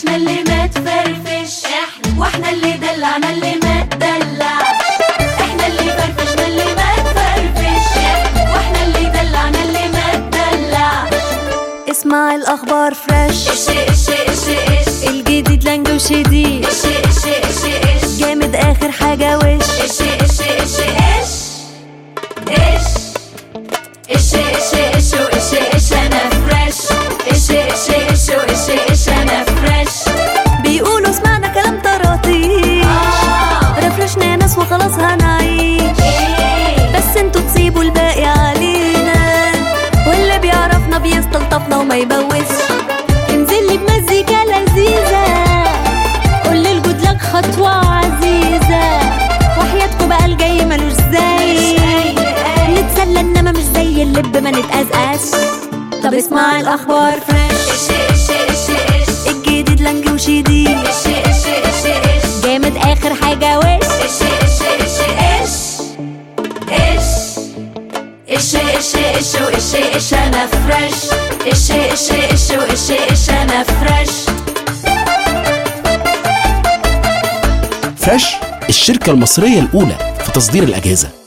فرفشنا اللي ما تفرفش، واحنا اللي دلعنا اللي ما تدلع. احنا اللي فرفشنا اللي ما تفرفش، واحنا اللي دلعنا اللي ما تدلع. اسمع الاخبار فريش، الجديد لانج وشديد، جامد اخر حاجه وش. انا فريش، انا فريش. بيقولوا سمعنا كلام طراطيش، رفرشنا ناس وخلاص هنعيش. بس انتوا تسيبوا الباقي علينا، واللي بيعرفنا بيستلطفنا وما يبوسش. انزل لي بمزيكا لذيذة، قول للجود لك خطوة عزيزة، وحياتكوا بقى الجاي ملوش زي. نتسلى انما مش زي اللب ما نتقزقش. طب اسمع الاخبار فريش، الجديد لانج وشديد، جامد اخر حاجة وش. انا فريش، انا فريش. فريش الشركة المصرية الأولى في تصدير الأجهزة.